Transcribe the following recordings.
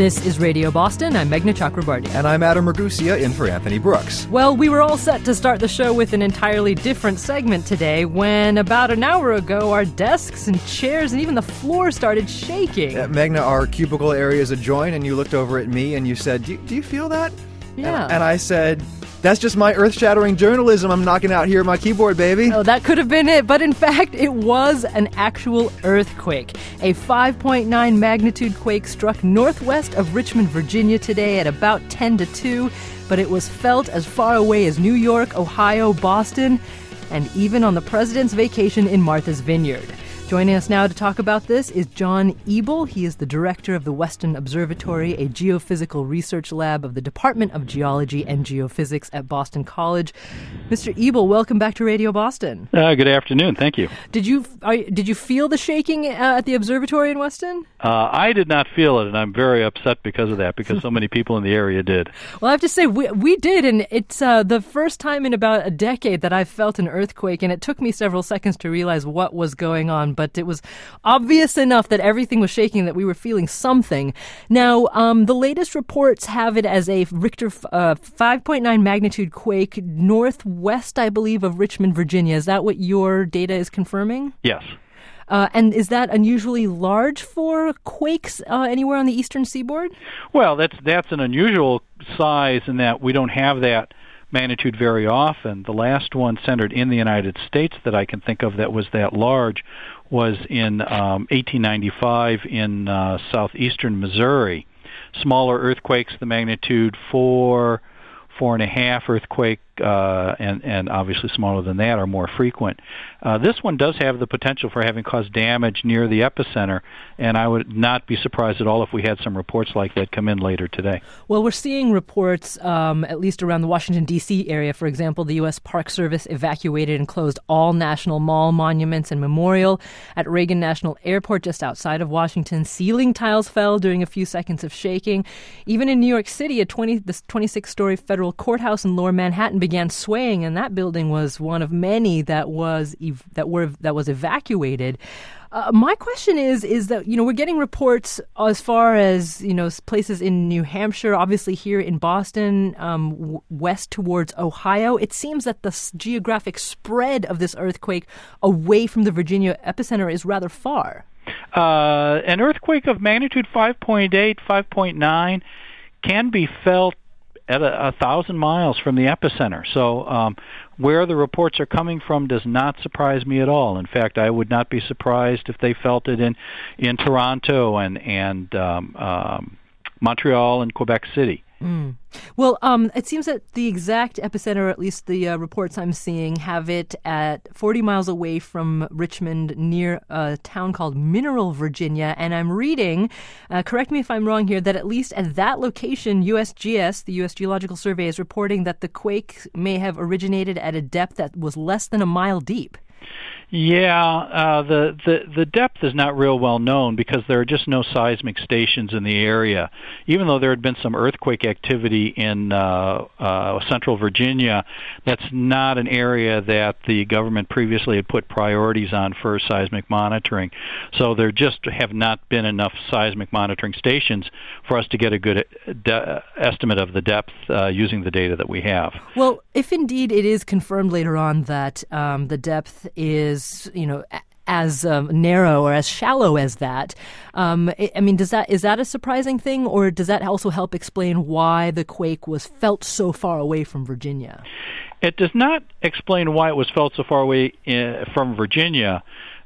This is Radio Boston. I'm Meghna Chakrabarty. And I'm Adam Ragusia, in for Anthony Brooks. Well, we were all set to start the show with an entirely different segment today when about an hour ago our desks and chairs and even the floor started shaking. Meghna, our cubicle areas adjoin, and you looked over at me and you said, do you feel that? Yeah. And I said, that's just my earth-shattering journalism I'm knocking out here at my keyboard, baby. Oh, that could have been it, but in fact, it was an actual earthquake. A 5.9 magnitude quake struck northwest of Richmond, Virginia today at about 10 to 2, but it was felt as far away as New York, Ohio, Boston, and even on the president's vacation in Martha's Vineyard. Joining us now to talk about this is John Ebel. He is the director of the Weston Observatory, a geophysical research lab of the Department of Geology and Geophysics at Boston College. Mr. Ebel, welcome back to Radio Boston. Good afternoon. Thank you. Did you feel the shaking at the observatory in Weston? I did not feel it, and I'm very upset because of that, because so many people in the area did. Well, I have to say, we did, and it's the first time in about a decade that I've felt an earthquake, and it took me several seconds to realize what was going on, but it was obvious enough that everything was shaking that we were feeling something. Now, the latest reports have it as a Richter 5.9 magnitude quake northwest, I believe, of Richmond, Virginia. Is that what your data is confirming? Yes. And is that unusually large for quakes anywhere on the eastern seaboard? Well, that's an unusual size in that we don't have that magnitude very often. The last one centered in the United States that I can think of that was that large was in 1895 in southeastern Missouri. Smaller earthquakes, the magnitude 4.5 earthquake, and obviously smaller than that are more frequent. This one does have the potential for having caused damage near the epicenter, and I would not be surprised at all if we had some reports like that come in later today. Well, we're seeing reports, at least around the Washington, D.C. area. For example, the U.S. Park Service evacuated and closed all National Mall monuments and memorial. At Reagan National Airport, just outside of Washington, ceiling tiles fell during a few seconds of shaking. Even in New York City, this 26-story federal courthouse in Lower Manhattan began swaying, and that building was one of many that was evacuated. My question is that, we're getting reports as far as, places in New Hampshire, obviously here in Boston, west towards Ohio. It seems that the geographic spread of this earthquake away from the Virginia epicenter is rather far. An earthquake of magnitude 5.8, 5.9 can be felt at 1,000 miles from the epicenter. So where the reports are coming from does not surprise me at all. In fact, I would not be surprised if they felt it in Toronto and Montreal and Quebec City. Mm. Well, it seems that the exact epicenter, at least the reports I'm seeing, have it at 40 miles away from Richmond near a town called Mineral, Virginia. And I'm reading, correct me if I'm wrong here, that at least at that location, USGS, the U.S. Geological Survey, is reporting that the quake may have originated at a depth that was less than a mile deep. Yeah, the depth is not real well known because there are just no seismic stations in the area. Even though there had been some earthquake activity in central Virginia, that's not an area that the government previously had put priorities on for seismic monitoring. So there just have not been enough seismic monitoring stations for us to get a good estimate of the depth using the data that we have. Well, if indeed it is confirmed later on that the depth is, as narrow or as shallow as that, is that a surprising thing, or does that also help explain why the quake was felt so far away from Virginia? It does not explain why it was felt so far away from Virginia.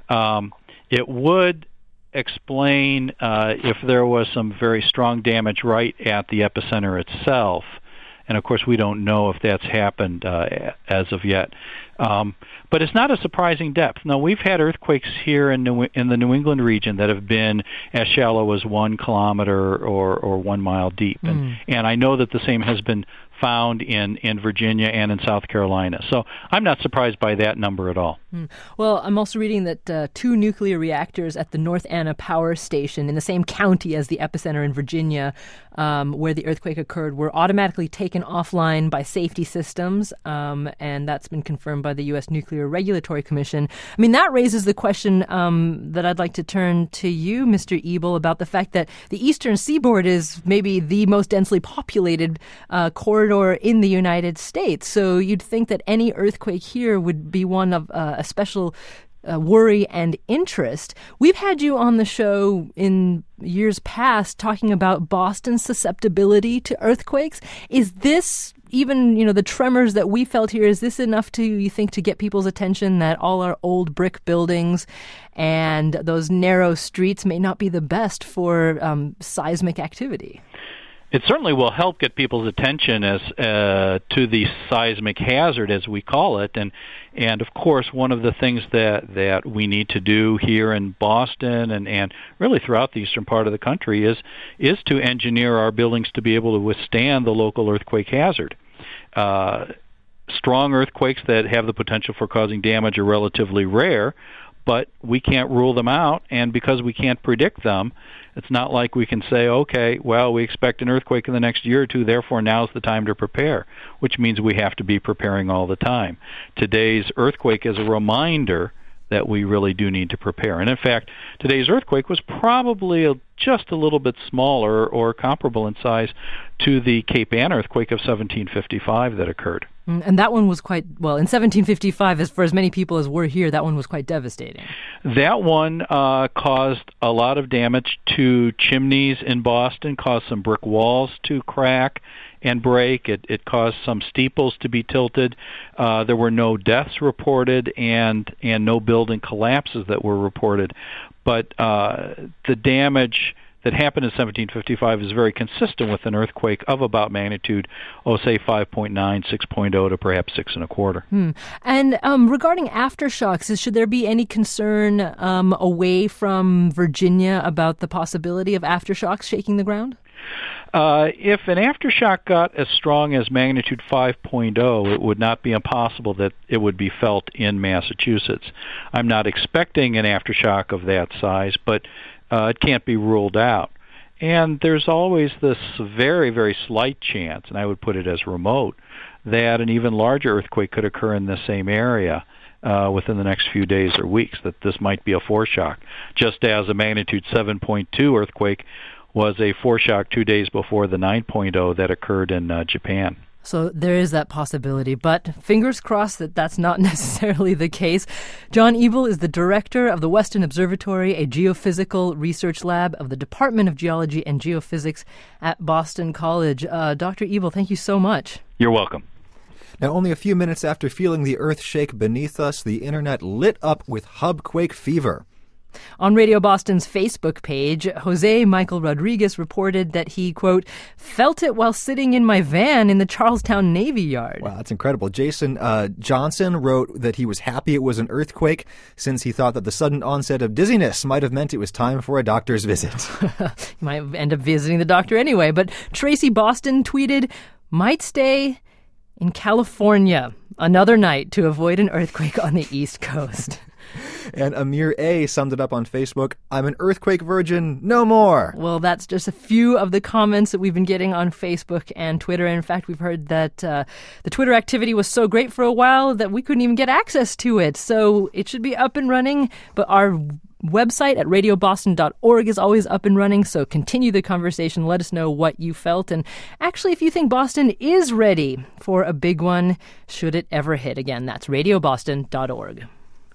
It would explain if there was some very strong damage right at the epicenter itself. And, of course, we don't know if that's happened as of yet. But it's not a surprising depth. Now, we've had earthquakes here in the New England region that have been as shallow as 1 kilometer or 1 mile deep. And I know that the same has been found in Virginia and in South Carolina. So I'm not surprised by that number at all. Well, I'm also reading that 2 nuclear reactors at the North Anna Power Station in the same county as the epicenter in Virginia, where the earthquake occurred, were automatically taken offline by safety systems, and that's been confirmed by the U.S. Nuclear Regulatory Commission. I mean, that raises the question that I'd like to turn to you, Mr. Ebel, about the fact that the eastern seaboard is maybe the most densely populated corridor in the United States. So you'd think that any earthquake here would be one of a special worry and interest. We've had you on the show in years past talking about Boston's susceptibility to earthquakes. Is this even, the tremors that we felt here, is this enough you think, to get people's attention that all our old brick buildings and those narrow streets may not be the best for seismic activity? It certainly will help get people's attention as to the seismic hazard, as we call it, and of course one of the things that we need to do here in Boston and really throughout the eastern part of the country is to engineer our buildings to be able to withstand the local earthquake hazard. Strong earthquakes that have the potential for causing damage are relatively rare, but we can't rule them out, and because we can't predict them, it's not like we can say, okay, well, we expect an earthquake in the next year or two, therefore now's the time to prepare, which means we have to be preparing all the time. Today's earthquake is a reminder that we really do need to prepare. And in fact, today's earthquake was probably just a little bit smaller or comparable in size to the Cape Ann earthquake of 1755 that occurred. And that one was in 1755, for as many people as were here, that one was quite devastating. That one caused a lot of damage to chimneys in Boston, caused some brick walls to crack and break. It caused some steeples to be tilted. There were no deaths reported and no building collapses that were reported. But the damage that happened in 1755 is very consistent with an earthquake of about magnitude, say 5.9, 6.0 to perhaps 6.25. And regarding aftershocks, should there be any concern away from Virginia about the possibility of aftershocks shaking the ground? If an aftershock got as strong as magnitude 5.0, it would not be impossible that it would be felt in Massachusetts. I'm not expecting an aftershock of that size, but it can't be ruled out. And there's always this very, very slight chance, and I would put it as remote, that an even larger earthquake could occur in the same area within the next few days or weeks, that this might be a foreshock, just as a magnitude 7.2 earthquake was a foreshock 2 days before the 9.0 that occurred in Japan. So there is that possibility, but fingers crossed that that's not necessarily the case. John Ebel is the director of the Weston Observatory, a geophysical research lab of the Department of Geology and Geophysics at Boston College. Dr. Ebel, thank you so much. You're welcome. Now, only a few minutes after feeling the earth shake beneath us, the internet lit up with hubquake fever. On Radio Boston's Facebook page, Jose Michael Rodriguez reported that he, quote, felt it while sitting in my van in the Charlestown Navy Yard. Wow, that's incredible. Jason Johnson wrote that he was happy it was an earthquake since he thought that the sudden onset of dizziness might have meant it was time for a doctor's visit. You might end up visiting the doctor anyway. But Tracy Boston tweeted, might stay in California another night to avoid an earthquake on the East Coast. And Amir A. summed it up on Facebook, I'm an earthquake virgin, no more. Well, that's just a few of the comments that we've been getting on Facebook and Twitter. And in fact, we've heard that the Twitter activity was so great for a while that we couldn't even get access to it. So it should be up and running, but our website at radioboston.org is always up and running, so continue the conversation. Let us know what you felt. And actually, if you think Boston is ready for a big one, should it ever hit again, that's radioboston.org.